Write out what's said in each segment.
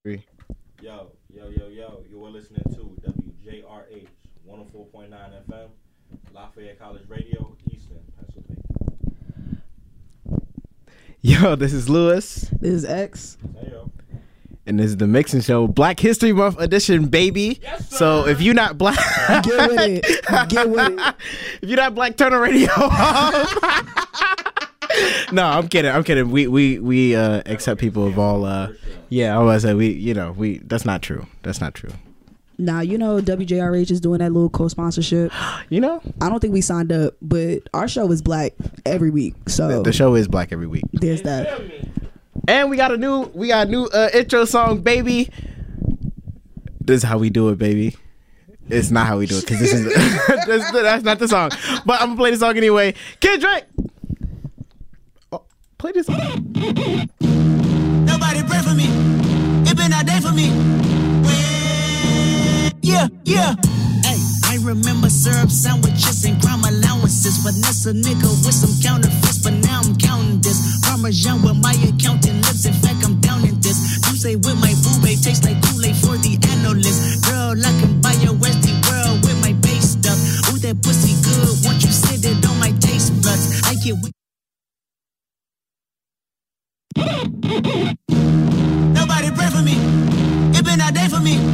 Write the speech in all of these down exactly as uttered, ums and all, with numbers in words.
Yo, yo, yo, yo, you are listening to W J R H one oh four point nine F M, Lafayette College Radio, Easton, Pennsylvania. Yo, this is Lewis. This is X. Hey, yo. And this is the Mixing Show, Black History Month edition, baby. Yes, sir. So if you're not black, Get with it. Get with it. if you're not black, turn the radio off. No, I'm kidding. I'm kidding. We we we uh, accept people of all. Uh, yeah, I was say we. You know, we. That's not true. That's not true. Now, you know, W J R H is doing that little co-sponsorship. You know, I don't think we signed up, but our show is black every week. So the, the show is black every week. there's that. And we got a new. We got a new uh, intro song, baby. This is how we do it, baby. It's not how we do it because this is that's, that's not the song. But I'm gonna play the song anyway. Kid Drake. Play this song. Nobody pray for me. It been a day for me. Yeah, yeah. Hey, I remember syrup sandwiches and crime allowances. Finesse a nigga with some counterfeits, but now I'm counting this. Parmesan with my accountant lips. In fact, I'm down in this. You say with my boo babe tastes like Kool-Aid for the analyst. Girl, I can buy your Westie world with my base stuff. Ooh, that pussy good. Once you sit it on my taste buds, I get with. Nobody pray for me. It been a day for me.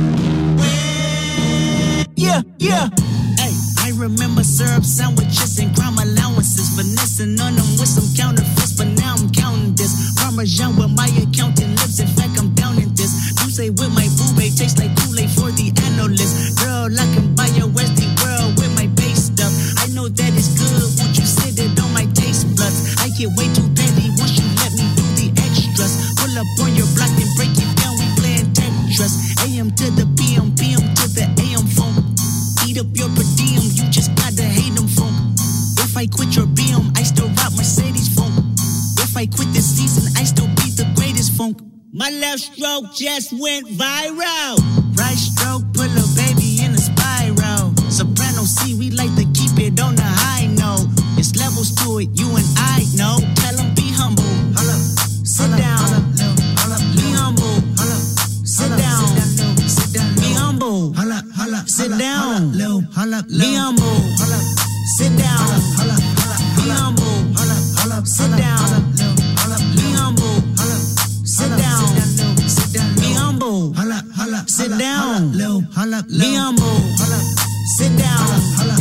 Yeah, yeah. Hey, I remember syrup sandwiches and crime allowances. Finessing on them with some counterfeits, but now I'm counting this. Parmesan with my accountant lips. In fact, I'm down in this. You say with my boo babe tastes like Kool-Aid for the analyst. Girl, I can buy your Westie world with my base stuff. I know that it's good. Won't you sit it on my taste buds? I get way too petty once you let me do the extras. Pull up on your block and break it down. We playing Tetris. A M to the P M, P M to the A M phone. Eat up your per diem, you just gotta hate them phone. If I quit your B M, I still rock Mercedes phone. If I quit this season, I still be the greatest funk. My left stroke just went viral. Right stroke put a baby in a spiral. Soprano C, we like to keep it on the high note. It's levels to it, you and I know. Tell them be humble. Hold up. Sit down. Be humble. Sit down. Be humble. Sit down. Be humble. Sit down. Be humble. Sit down. Be humble. Sit down. Be humble. Sit down. Be humble. Sit down.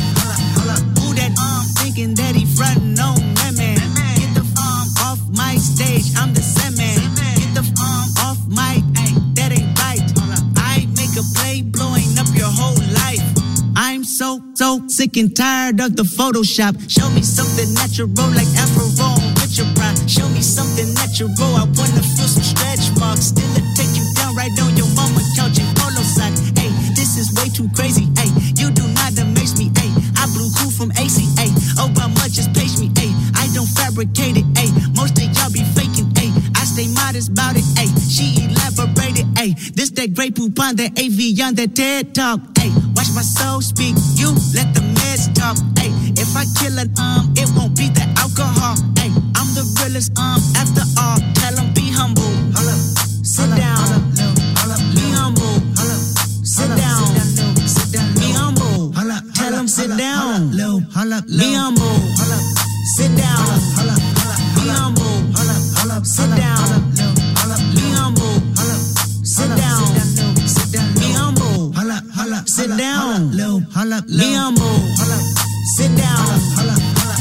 Who that um thinking that he frontin' on women? Get the um off my stage. I'm the semen. Get the um off my ay, that ain't right. I make a play blowing up your whole life. I'm so so sick and tired of the Photoshop. Show me something natural like Afro with your pride. Show me something natural. I wanna feel some stretch marks. Still it take you down right on your mama couch in polo socks. Hey, this is way too crazy. Hey, you do not amaze me. Hey, I blew cool from A C A. Obama just page me. Hey, I don't fabricate it. Hey, most of y'all be faking. Hey, I stay modest about it. Hey, she elaborated. Hey, this that great poop on that A V on that TED talk. Hey, watch my soul speak. You let the meds talk. Hey, if I kill an um, it won't be the alcohol. Hey, I'm the realest um after all. Tell them be humble. Sit down. Be humble. Sit down. Be humble. Tell them sit down. Be humble. Sit down. Be humble. Sit down. Be humble. Sit down. Be humble. Sit down. Be humble. Sit down.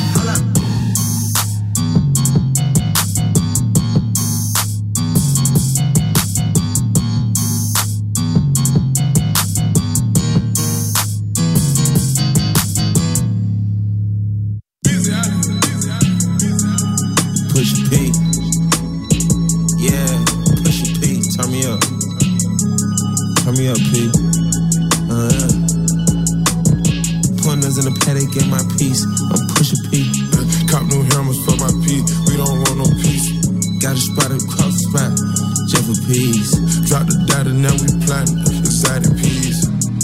Push P. Yeah, push P. Turn me up. Turn me up, P. Uh, yeah. Pointers in the paddock, get my piece. I'm pushing P. Cop new hammers for my P. We don't want no peace. Got a spot across the spot. Jeff for peace. Drop the data, now we plotting. Excited peas.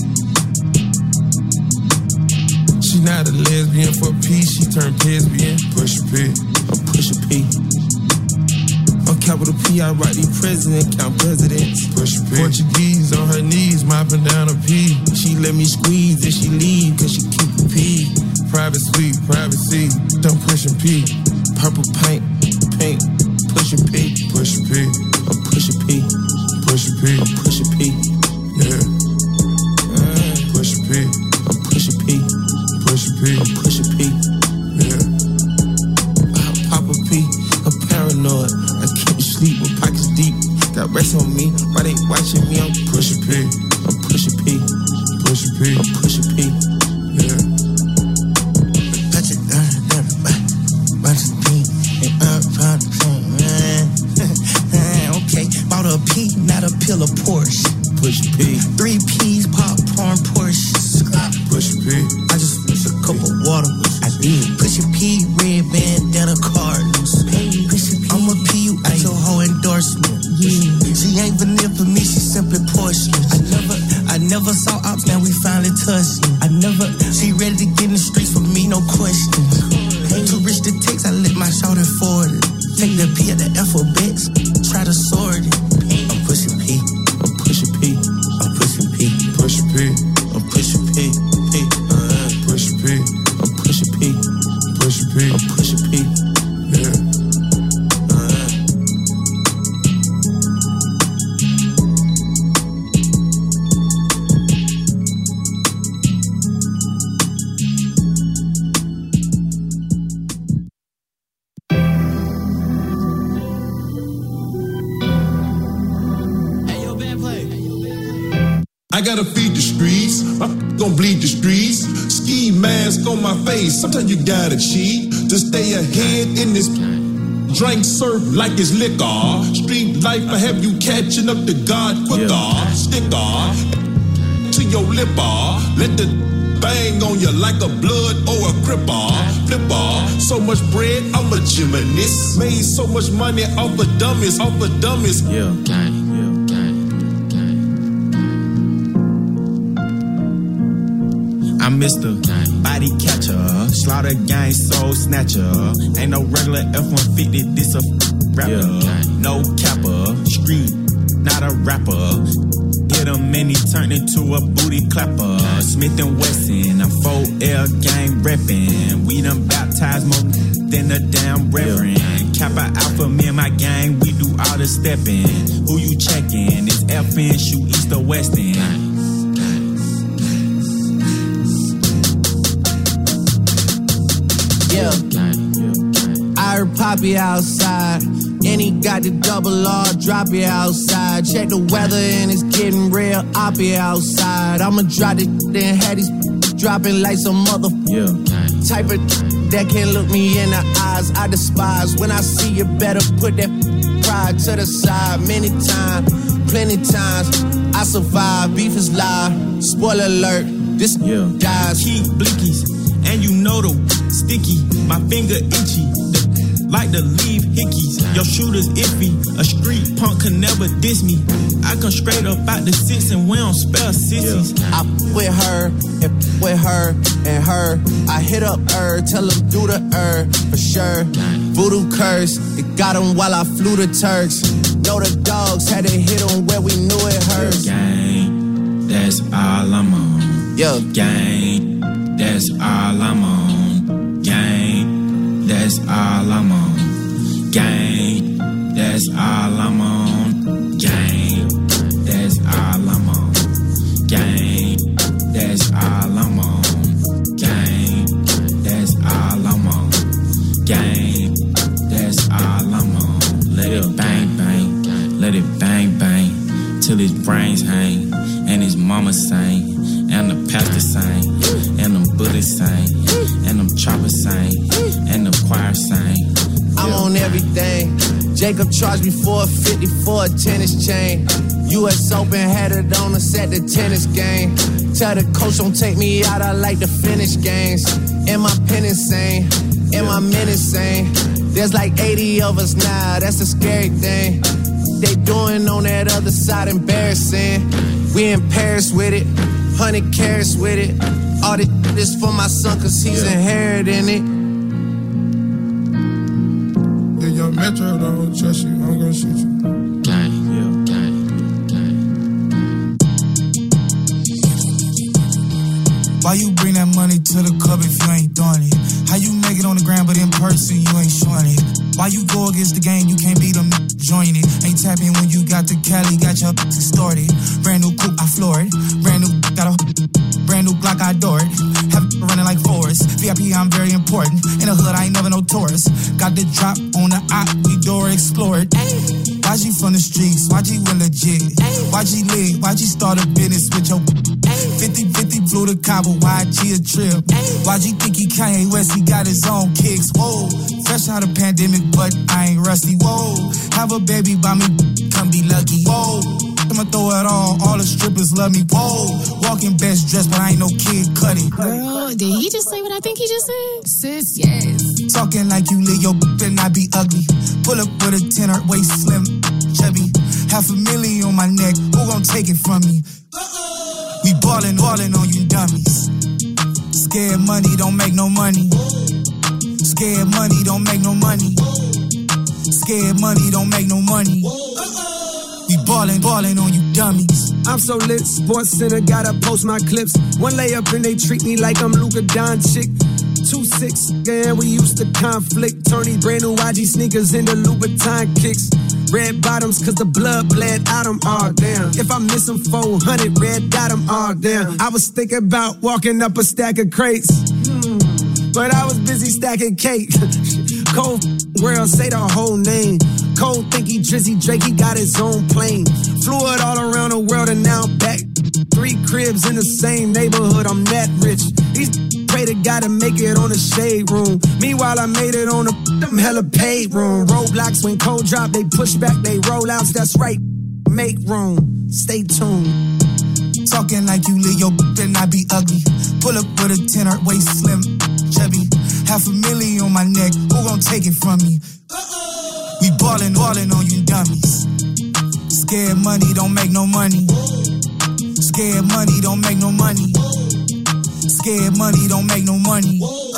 She not a lesbian for peace. She turned lesbian. Push P. I'm pushing P. capital P, I write these president, count presidents. Push P. Portuguese on her knees, mopping down a P. She let me squeeze and she leave, cause she keep a P. Private suite, privacy, don't push and P. Purple paint, paint, push a P. Push P. I'm push a P. Push P. I'm push a P. Yeah. Uh, Push P. I'm push a P. Push P. I'm push a P. Yeah. I pop a P. I'm paranoid. I can't sleep with pockets deep. Got rest on me, why they watching me? I'm push a P. I'm push a P. Push P. I'm push a P. Yeah. Touch it, uh, uh, bunch of P. And I'm proud to say, okay, bought a P, not a pill of Porsche. Push a P. Three P's, popcorn, Porsche. Push P. I just finished a cup of water. I did. Push a P, red bandana Cardinals. Push a P. I'm a P, you at your whole endorsement. Yeah. She ain't vanilla for me, she simply porcelain. I never, I never saw ops, now we finally touched. I never, she ready to get in the streets for me, no question. Too rich to text, I let my shoulder forward it. Take the P at the alphabets, try to sort it. I'm pushing P, I'm pushing P, I'm pushing P, Push P. I'm pushing P, P, uh, Push P. I'm pushing P, Push P. I'm pushing P, Yeah. uh. I gotta feed the streets, I'm gonna bleed the streets. Ski mask on my face, sometimes you gotta cheat to stay ahead in this. Drink surf like it's liquor. Street life, I have you catching up to God quicker. Sticker to your lipper. Let the bang on you like a blood or a cripper. Flipper, so much bread, I'm a gymnast. Made so much money off of dummies, off of dummies. Yeah, gang. I'm Mister Body Catcher, Slaughter Gang Soul Snatcher. Ain't no regular F one fifty, this a rapper. No capper, street, not a rapper. Hit him and he turned into a booty clapper. Smith and Wesson, I'm four L gang reppin'. We done baptized more than a damn reverend. Kappa Alpha, me and my gang, we do all the steppin'. Who you checkin'? It's F N, shoot east or west end. Yeah, I heard Poppy outside, and he got the double R, drop it outside. Check the weather and it's getting real oppy outside. I'ma drop it, then have these dropping like some mother yeah. type of that can't look me in the eyes. I despise when I see you, better put that pride to the side. Many times, plenty times, I survive. Beef is live, spoiler alert, this yeah. dies. Keep blinkies. And you know the sticky, my finger itchy, the, like the leave hickeys. Your shooter's iffy, a street punk can never diss me. I come straight up out the six and we don't spell sissies. Yeah. I with her, and with her, and her. I hit up her, tell them do the her, for sure. Voodoo curse, it got them while I flew the Turks. Know the dogs had to hit them where we knew it hurts. Gang, that's all I'm on. Yeah. Gang. That's all I'm on. Gang, that's all I'm on. Gang, that's all I'm on. Gang, that's all I'm on. Gang, that's all I'm on. Gang, that's all I'm on. Gang, that's all I'm on. Let it bang bang, let it bang bang, till his brains hang and his mama sing. And the pastor sang, and them Buddhists sang, and them choppers sang, and the choir sang. I'm on everything. Jacob charged me four fifty for a tennis chain. U S Open had it on us at the tennis game. Tell the coach don't take me out, I like to finish games. And my pen insane, and my men insane. There's like eighty of us now, that's a scary thing. They doing on that other side embarrassing. We in Paris with it. Hundred carats with it. All this for my son, cause he's yeah. inheriting it. Yeah, young Metro don't trust you, I'm gonna shoot you. Gang, yeah, gang, gang. Why you bring that money to the club if you ain't doing it? How you make it on the ground but in person you ain't showing it? Why you go against the game, you can't beat them, join it. Ain't tapping when you got the Cali, got your distorted. Brand new coupe, I floor it. Brand new, got a brand new Glock, I adore it. Have it running like Forrest. V I P, I'm very important. In the hood, I ain't never no tourist. Got the drop on the op, we door explore it. Y G from the streets, Y G win legit. Y G lit, Y G start a business with your fifty fifty flew to Cabo, Y G a trip. Y G think he Kanye West, he got his own kicks. Whoa, fresh out of pandemic, but I ain't rusty. Whoa, have a baby by me, come be lucky. Whoa, I'ma throw it all, all the strippers love me. Whoa, walking best dressed, but I ain't no Kid Cudi. Girl, did he just say what I think he just said? Sis, yes. Talking like you lit, your better not be ugly. Pull up with a tenor, waist slim, chubby. Half a million on my neck, who gon' take it from me? We ballin', ballin' on you dummies. Scared money don't make no money. Scared money don't make no money. Scared money don't make no money. We ballin', ballin' on you dummies. I'm so lit, Sports Center, gotta post my clips. One layup and they treat me like I'm Luka Doncic. Two six, yeah, we used to conflict. Turning brand new Y G sneakers into Louboutin kicks. Red bottoms, cause the blood bled out them, all damn. If I miss them four hundred, red dot them, all damn. I was thinking about walking up a stack of crates, but I was busy stacking cake. Cold world, say the whole name. Cold think he Drizzy Drake, he got his own plane. Flew it all around the world and now I'm back. Three cribs in the same neighborhood, I'm that rich. These pray to God to make it on the shade room. Meanwhile, I made it on the them hella paid room. Roadblocks when cold drop, they push back, they roll outs. That's right, make room. Stay tuned. Talking like you lit, your better not be ugly. Pull up with a tenor, waist slim, chubby. Half a million on my neck, who gon' take it from me? We ballin', ballin' on you dummies. Scared money don't make no money. Scared money don't make no money. Scared money don't make no money.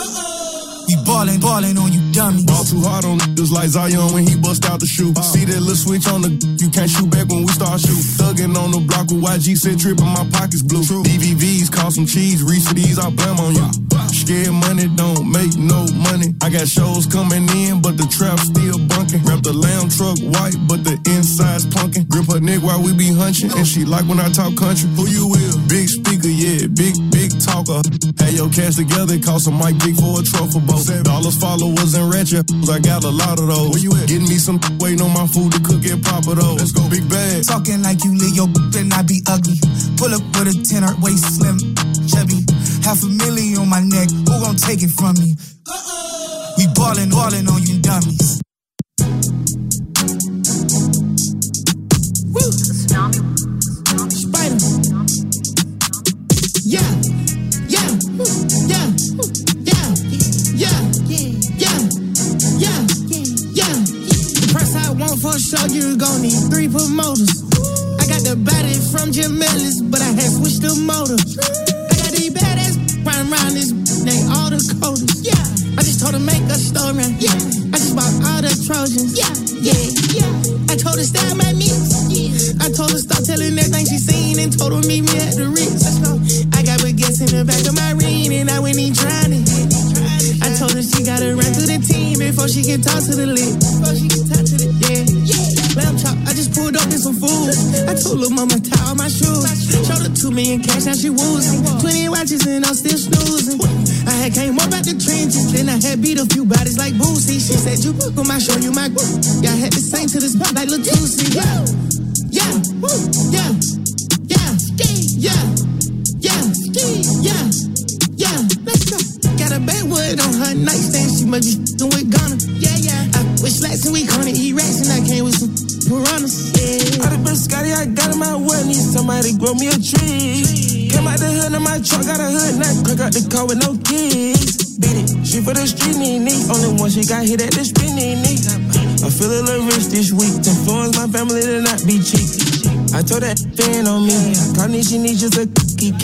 We ballin', ballin' on you dummies. Ball too hard on niggas like Zion when he bust out the shoe. See that little switch on the, you can't shoot back when we start shoot. Thuggin' on the block with Y G said trippin', my pockets blue. D V Vs cost some cheese, Reese these, I blame on you. Scared money don't make no money. I got shows coming in, but the trap still bunkin'. Wrap the lamb truck white, but the inside's plunkin'. Grip her neck while we be hunchin', and she like when I talk country. Who you with? Big speaker, yeah, big, big talker. Had your cash together, cost some Mike Big for a truffle boat. Dollars, followers, and ratchet, I got a lot of those. Where you at? Getting me some waiting on my food to cook and pop of those. Let's go, big bag. Talking like you lit, your better not be ugly. Pull up with a tenor, waist slim, chubby. Half a million on my neck, who gon' take it from me? We ballin', ballin' on you dummies. Woo! Spider. Yeah, yeah, yeah, yeah, yeah, yeah, yeah, yeah. The price I want for a show, you gon' need three promoters. I got the body from Jim Ellis, but I had switched the motor. I got these badass riding around this, they all the coders. Yeah, I just told her make a story. Yeah, I just bought all the Trojans. Yeah, yeah, yeah. I told her style my mix. Yeah, I told her stop telling everything she seen and told her meet me at the Ritz. Let's go. I got baguettes in the back of my ring and I went in trying it. I told her she gotta run through the team before she can talk to the lid. Before she can talk to the yeah, yeah. Lamb chop, I just pulled up in some food. I told her mama tie all my shoes. Showed her two million cash, now she woozing. Twenty watches and I'm still snoozing. I had came up out the trenches, then I had beat a few bodies like Boosie. She said you book on my show, you my group. Yeah, I had the same to this pop like Latusi. Yeah, yeah, yeah, yeah, yeah, yeah, yeah, yeah. Let's go. Got a backwood on her nightstand, she must be f***ing with Ghana. Yeah, yeah. I wish slacks and we gonna eat rats and I came with some piranhas. Yeah. I done been Scotty, I got in my way, need somebody grow me a tree. Came out the hood in my truck, got a hood nut, crack out the car with no keys. Beat it, she for the street, need need. Only one she got hit at the street, need need. I feel a little rich this week, to influence my family to not be cheap. I told that fan on me, Connie, she needs just a key key.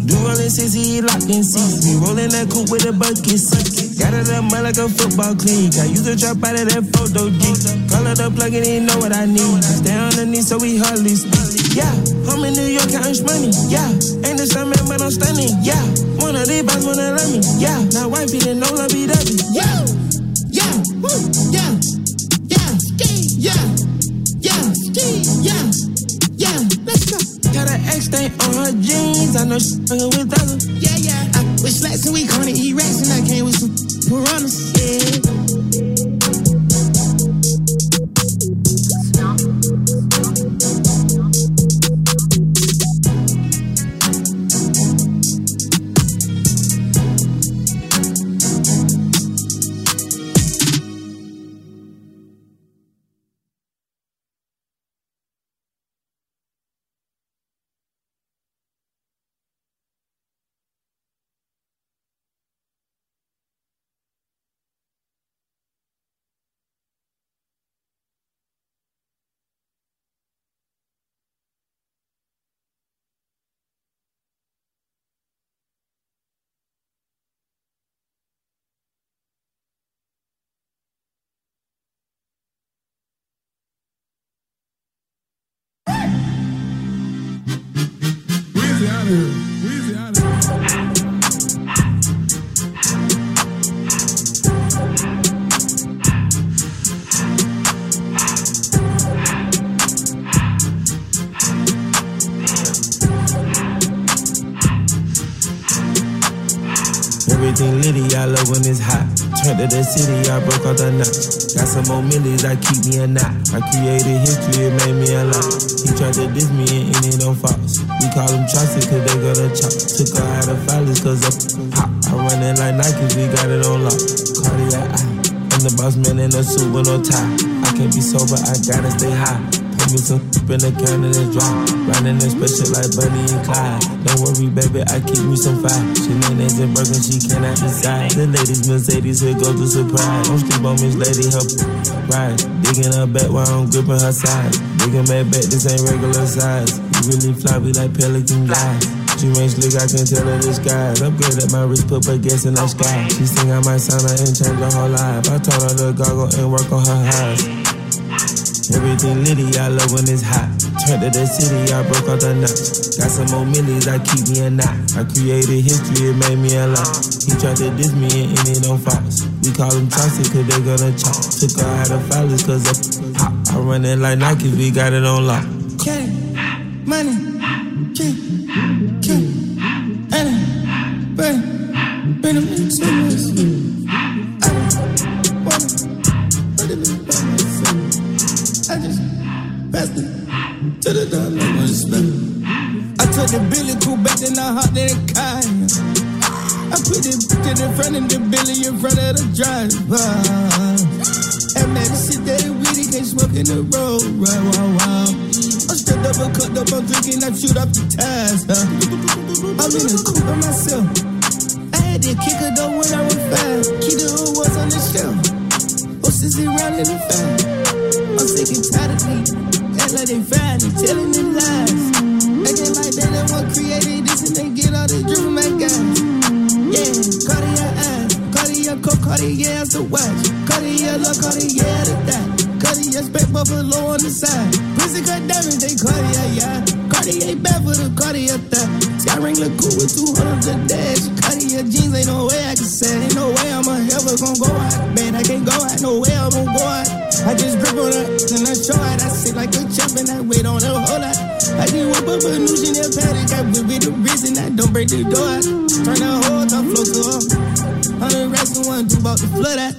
Do rollin' sixty, locked in seats. Me rollin' that coupe with a bucket seat. Got it up mud like a football clean. I use the trap out of that photo G. Call it up, plug it in, know what I need. Stay underneath so we hardly speak. Yeah, I'm in New York counting money. Yeah, ain't the same man, but I'm stunning. Yeah, one of these boys wanna love me. Yeah, now wifey didn't know love be W. Yeah, yeah, woo, yeah, yeah, yeah, yeah, yeah, yeah, let's go. Got an X stain on her jeans. I know she fucking with others. Yeah, yeah, I with slacks and we gonna eat rats and I came with some piranhas. Yeah. Weezy out of here. Weezy out of here. Everything litty, I love when it's hot. Turned to the city, I broke all the knots. Got some more millies, that keep me a knot. I created history, it made me a lot. He tried to diss me and it don't false. We call them Chaucer cause they got a chop. Took her out of filers cause of hot. I run it like Nike, we got it on lock. Cardiac eye. I'm the boss man in a suit with no tie. I can't be sober, I gotta stay high. Put me some in the can and it's dry. Riding in special like Bunny and Clyde. Don't worry, baby, I keep me some fire. Shenanigans and Birkin, she cannot decide. The ladies Mercedes, here goes the surprise. Don't sleep on Miss Lady, help ride. Digging her back while I'm gripping her side. Digging back back, this ain't regular size. You really fly, we like Pelican guys. She ain't slick, I can tell her the skies. Upgrade at my wrist, put her gas in the sky. She sing I might sign her and change her whole life. I told her to goggle and work on her eyes. Everything litty, I love when it's hot. Turned to the city, I broke all the knots. Got some more millies, I keep me a knot. I created history, it made me a lot. He tried to diss me and it don't false. We call them Chaucer cause they gonna chop. Took her out of filers cause of hot. I run it like Nike, we got it on lock. K, money, K, K, Anna, Bay, Benjamin, Simmons. I don't wanna, put it in by myself. I just passed it to the door, no one smell. I took the Billy cool back, then I hopped in the car. I put it in front of the Billy in front of the driver. And man, this shit that weed, he can't smoke in the road. Right, wow, wow. I'm stepped up and cut up, I'm drinking, I shoot off the tires. Huh? I'm in the coupe by myself. I had to kick her though when I was five. Keep the who was on the shelf. Horses around in the fan. I'm sick and tired of me. Act like they fine, they telling me lies. Acting like they the one created this and they get all the drip from my guys. Yeah, Cartier eyes, Cartier coat, Cartier as the watch. Cartier look, Cartier the die. Cartier spec buffalo on the side. Pussy cut diamonds, they Cartier, yeah. Cartier bad for the Cartier thigh. Sky ring look cool with two hundred a dash. Cartier jeans, ain't no way I can say. Ain't no way I'm ever gonna go out. Man, I can't go out, no way I'm gonna go out. I just grip on her and I show it. I sit like a champ and I wait on her whole lot. I just whip up a new Chanel paddock. I whip with the wrist and I don't break the door out. Turn the whole top floor to her. Hundred racks and one do about the flood out.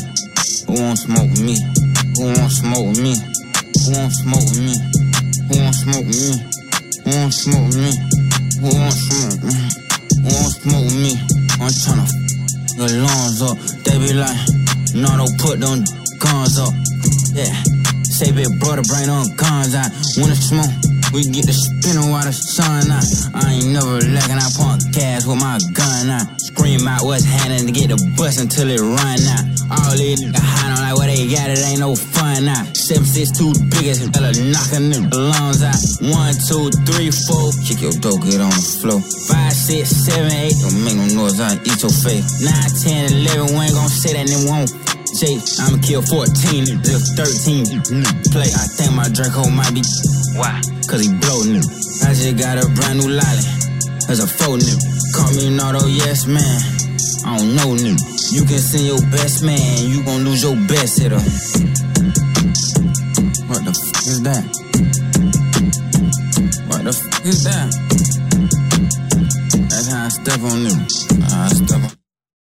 Who won't smoke with me? Who won't smoke me? Who want smoke me? Who want smoke me? Who want smoke me? I'm tryna f*** the lungs up. They be like, no, don't put them guns up. Yeah, say big brother, bring on guns out. When it's smoke, we get the spinning while the sun out. I ain't never lacking, I pump gas with my gun out. Scream out what's happening to get the bus until it run out. All these niggas hide on like where they got it, ain't no fun now. Seven six two biggest, fella knocking them lungs out. One, two, three, four, kick your dope, get on the floor. Five, six, seven, eight, don't make no noise, I'll eat your face. Nine, ten, eleven, we ain't gon' say that, then won't Jay, I'ma kill fourteen, if thirteen play. I think my Draco might be. Why? Cause he bloating. I just got a brand new lolly. There's a faux nip. Call me an auto yes man. I don't know nip. You can send your best man. You gon' lose your best hitter. What the f is that? What the f is that? That's how I step on them. I step on.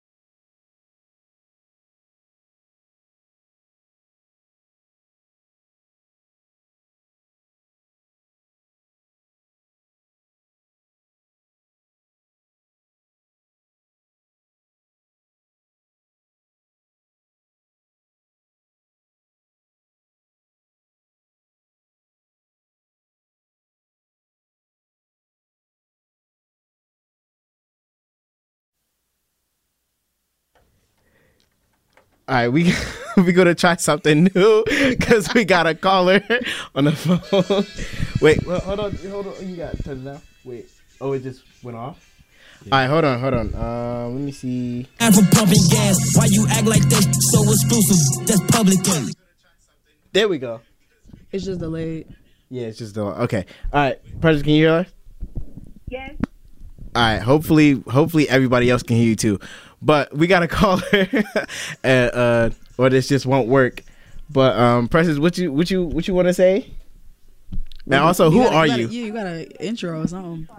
All right, we we gonna try something new because we got a caller on the phone. Wait, well, hold on, hold on. You got to turn it down. Wait, oh, it just went off. Yeah. All right, hold on, hold on. Um, let me see. I'm for pumping gas. Why you act like that? So exclusive. That's public. There we go. It's just delayed. Yeah, it's just delayed. Okay. All right, Precious, can you hear us? Yes. All right. Hopefully, hopefully everybody else can hear you too. But we got a caller, and, uh, or this just won't work. But um, Precious, what you what you what you want to say? Now, also, who gotta, are you? Gotta, you? you? You got an intro or something.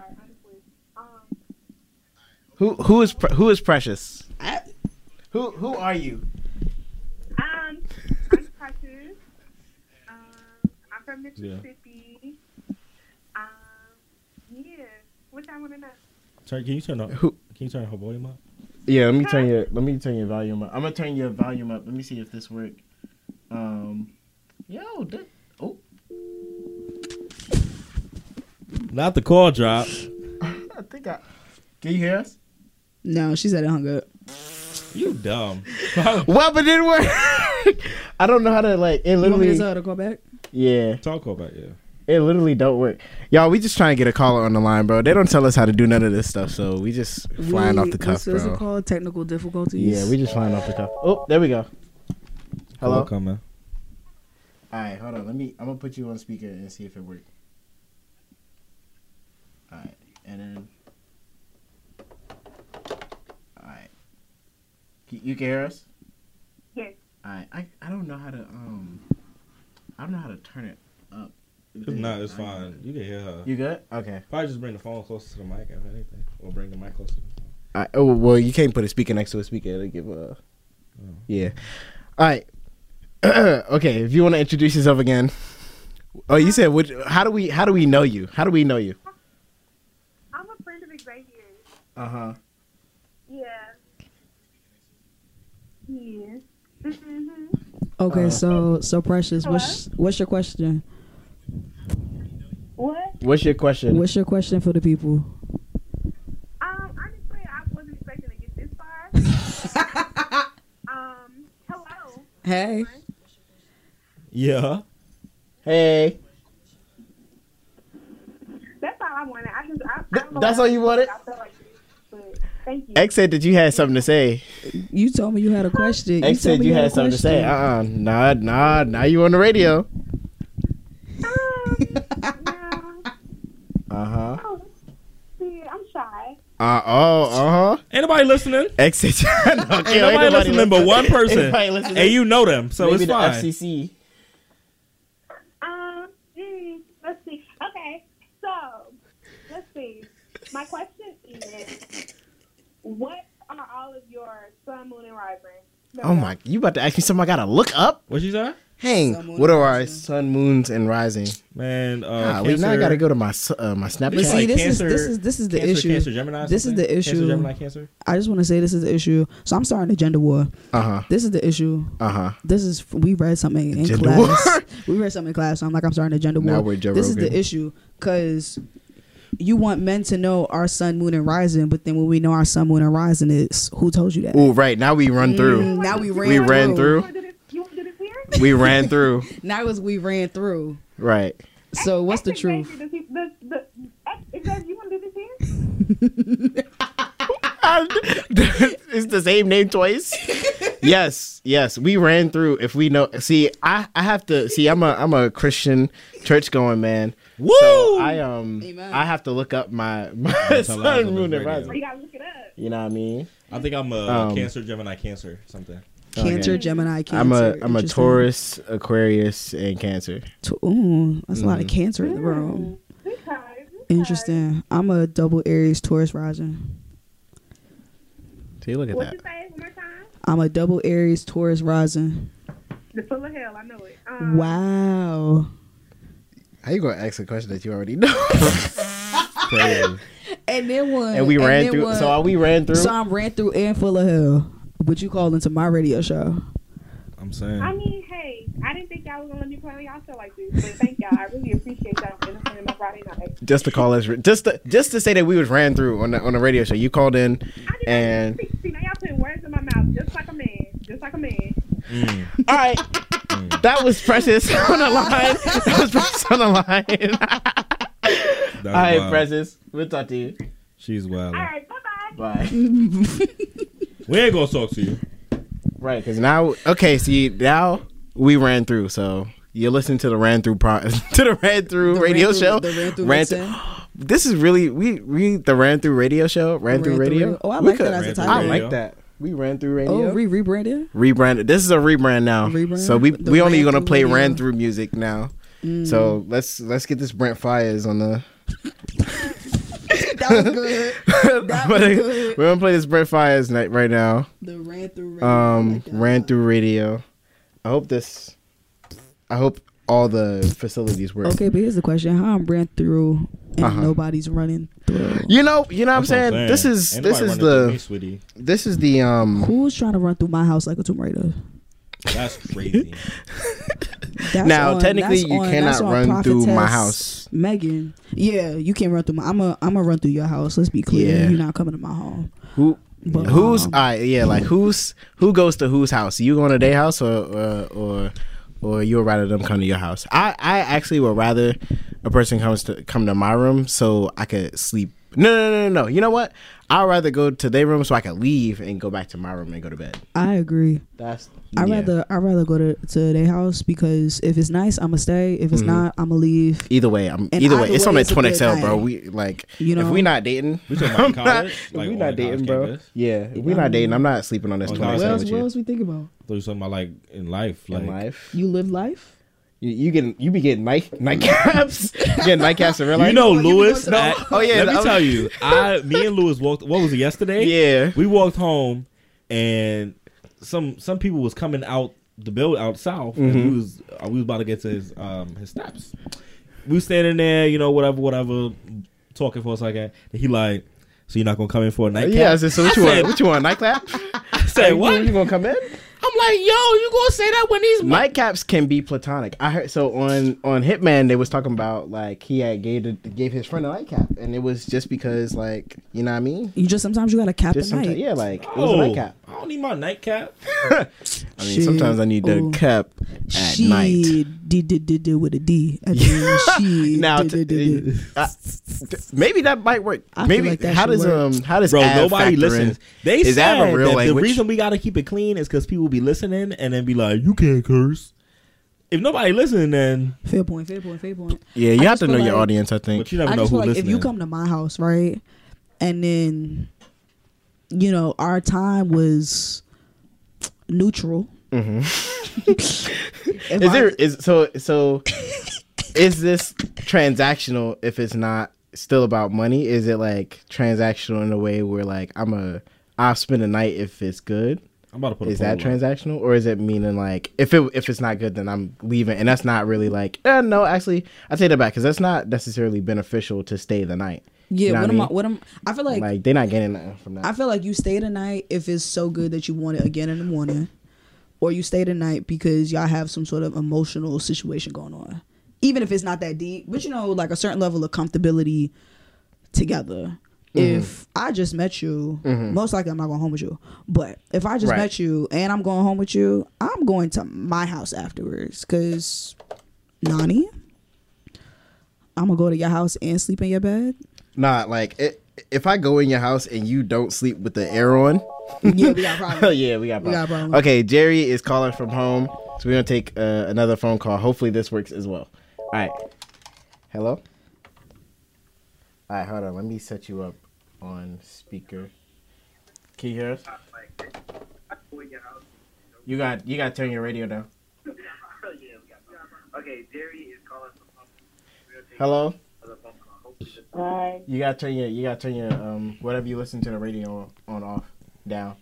Who who is who is Precious? I, who who are you? Um, I'm Precious. Um, I'm from Mississippi. Yeah. Um, yeah. What y'all want to know? Sorry, can you turn up? Who? Can you turn her volume up? Yeah, let me turn your let me turn your volume up. I'm gonna turn your volume up. Let me see if this works. Um, yo, that, oh, not the call drop. I think I. Can you hear us? No, she said it hung up. You dumb. Well, but it didn't work. I don't know how to like. It literally. You want me to tell her to call back? Yeah. Talk call back. Yeah. It literally don't work. Y'all, we just trying to get a caller on the line, bro. They don't tell us how to do none of this stuff, so we just flying we, off the cuff, bro. What's it called? Technical difficulties? Yeah, we just flying off the cuff. Oh, there we go. Hello? Coming. All right, hold on. Let me, I'm going to put you on speaker and see if it works. All right, and then. All right. You can hear us? Yes. All right. I, I don't know how to, um, I don't know how to turn it up. If not, it's fine. You can hear her. You good? Okay. Probably just bring the phone closer to the mic, if anything, or bring the mic closer. To the phone. I, oh well, you can't put a speaker next to a speaker. It'll give a. Oh. Yeah. All right. Okay. If you want to introduce yourself again. Oh, you said which? How do we? How do we know you? How do we know you? I'm a friend of Xavier. Uh huh. Yeah. Yeah. Mm-hmm. Okay, uh, so so Precious, Hello? what's what's your question? What? What's your question? What's your question for the people? Um, honestly, I wasn't expecting to get this far. um, hello. Hey. Yeah. Hey. That's all I wanted. I just, I, I don't know That's all you wanted? I felt like this, but thank you. X said that you had something to say. You told me you had a question. X said you, you had, had something to say. Uh uh-uh. uh. Nah, nah. Now you on the radio. Um, yeah. Uh huh. Oh, yeah, I'm shy. Uh oh. Uh huh. Ain't nobody listening. X said no, ain't, nobody ain't nobody listening, listening but one person, and you know them, so Maybe it's the fine. F C C. Um, mm, let's see. Okay, so let's see. My question is, what are all of your sun, moon, and rising? No, Oh my! You about to ask me something I gotta look up? What you say? Hang, Sun, moon, what and are our rising. sun, moons, and rising? Man, uh, Ah, wait, now I gotta go to my su- uh, my But Snapchat. see, like this Cancer- is this is this is the Cancer, issue. Cancer, Gemini, this is something? the Cancer, issue. Gemini, Cancer? I just want to say this is the issue. So I'm starting a gender war. Uh huh. This is the issue. Uh huh. This is we read something in Gender class. war? We read something in class. So I'm like I'm starting a gender war. Now we're Joe this is Rogan. the issue because you want men to know our sun, moon, and rising, but then when we know our sun, moon, and rising is who told you that? Ooh, right. Now we run through. Mm, now we ran we ran through. through. We ran through. Now it's we ran through. Right. So what's the truth? Does he, the, the, is that you want to do this here? It's the same name twice. Yes, yes. We ran through. If we know, see, I, I have to see. I'm a I'm a Christian church going man. Woo! So I um I have to look up my my That's a lot on sun, the moon, and radio. rising. You gotta look it up. You know what I mean? I think I'm a Um, Cancer, Gemini, Cancer, something. Cancer, Okay. Gemini, Cancer. I'm a I'm a Interesting. Taurus, Aquarius, and Cancer. To- Ooh, that's a lot of Mhm. Cancer in the room. Interesting. I'm a double Aries, Taurus rising. See, look at What that. you say one more time? I'm a double Aries, Taurus rising. The full of hell, I know it. Um, Wow. How you gonna ask a question that you already know? Crazy. And then one. And we ran then through. one- So are we ran through? So I'm ran through and full of hell. What you call into my radio show? I'm saying. I mean, hey, I didn't think y'all was gonna let me play on y'all show like this, but thank y'all. I really appreciate y'all entertaining my Friday night. Just to call us, just to just to say that we was ran through on the on the radio show. You called in, and See, see, now y'all putting words in my mouth, just like a man, just like a man. Mm. all right, that was Precious on the line. That was Precious on the line. All right, wild. Precious, we'll talk to you. She's wild. All right, bye bye. Bye. We ain't gonna talk to you. Right, because now, okay, see, now we ran through. So you're listening to the ran through pro- to the ran through The radio ran through- show. the ran through Ran mixing. This is really we we the ran through radio show. Ran through Ran through radio. radio. Oh, I We like could- that as a Ran through title. I radio. like that. We ran through radio. Oh, re rebranded. Rebranded. This is a rebrand now. Rebrand? So we The we only ran gonna through play radio. ran through music now. Mm. So let's let's get this Brent Fires on the. That was good. That was good. We're gonna play this Brent Fires night right now. The ran through radio. Um, like that. ran through radio. I hope this. I hope all the facilities work. Okay, but here's the question: how I'm ran through and Uh-huh. nobody's running through? You know, you know what I'm That's what I'm saying. This saying. is Ain't this nobody is running through the me, sweetie. this is the um. Who's trying to run through my house like a Tomb Raider? That's crazy. That's Now, on- technically, that's you on- cannot that's on run through my Prophetess house. Megan. Yeah, you can't run through my. I'm a. I'm gonna run through your house. Let's be clear. Yeah. You're not coming to my home. Who But, who's um, I yeah like who's who goes to whose house? You going to their house or or or, or you would rather them come to your house? I I actually would rather a person comes to come to my room so I could sleep. No no no no no. You know what? I'd rather go to their room so I can leave and go back to my room and go to bed. I agree. That's I yeah. rather I rather go to to their house because if it's nice, I'ma stay. If it's Mhm. not, I'ma leave. Either way, I'm And either way. either It's way, on the it's a Twin good X L, bro. night. We like You if know? we not dating. We talking about I'm not- college? if Like we on not college dating, bro. campus? Yeah, if we not dating, I'm not sleeping on this On Twin X college L What with else, you. what else we think about? Thought you talking about like in life, like In life, You live life. you, you getting you be getting night nightcaps, you getting nightcaps in real life. You know, You be Lewis. going to I- the- Oh, yeah, Let me the- tell you, I, me and Lewis walked. What was it yesterday? Yeah. we walked home, and some some people was coming out the build out south, and Mhm. we was uh, we was about to get to his um his steps. We was standing there, you know, whatever, whatever, talking for a second. And he like, so you're not gonna come in for a nightcap? Yeah, I said, so what you I want? said- What you want? Nightcap? I said, what? You gonna come in? I'm like, yo, you gonna say that when these Nightcaps can be platonic. I heard so on on Hitman they was talking about like he had gave the, gave his friend a nightcap, and it was just because like you know what I mean. You just sometimes you gotta cap Just the night. sometimes, yeah, like it was a Oh, nightcap. I don't need my nightcap. I mean, Shit. sometimes I need the Ooh. cap at She night. did did did did with a D. At the end. She Now, did, did, did, did. uh, maybe that might work. I feel Maybe like that how should does work. um how does Bro, Av nobody factor in? listens. They Is said Av a real that the language? reason we gotta keep it clean is because people be listening and then be like, "You can't curse." If nobody listening, then Fair point. Fair point. Fair point. Yeah, you I have just to know feel your like- audience. I think. but you never I know just who feel like listening. if you come to my house, right, and then you know our time was neutral. Mhm. If Is I- there is so so is this transactional if it's not still about money? Is it like transactional in a way where like I'm a I'll spend a night if it's good? I'm about to put a Is that poll up. transactional, or is it meaning like if it if it's not good, then I'm leaving, and that's not really like eh, no. Actually, I take that back because that's not necessarily beneficial to stay the night. Yeah, You know what what I am I? mean? What am I? Feel like Like they're not getting nothing from that. I feel like you stay the night if it's so good that you want it again in the morning, or you stay the night because y'all have some sort of emotional situation going on, even if it's not that deep. But you know, like a certain level of comfortability together. Mhm. If I just met you, Mhm. most likely I'm not going home with you. But if I just Right. met you and I'm going home with you, I'm going to my house afterwards. Cause Nani, I'm gonna go to your house and sleep in your bed. Nah, like it, if I go in your house and you don't sleep with the air on, Yeah, we got a problem. yeah, we got a We got a problem. problem. Okay, Jerry is calling from home, so we're gonna take uh, another phone call. Hopefully this works as well. All right, hello. All right, hold on. Let me set you up on speaker. Can you hear us? You got you got to turn your radio down. Okay, Jerry is calling from home. Hello. Hi. You got to turn your you got to turn your um whatever you listen to the radio on, on off down.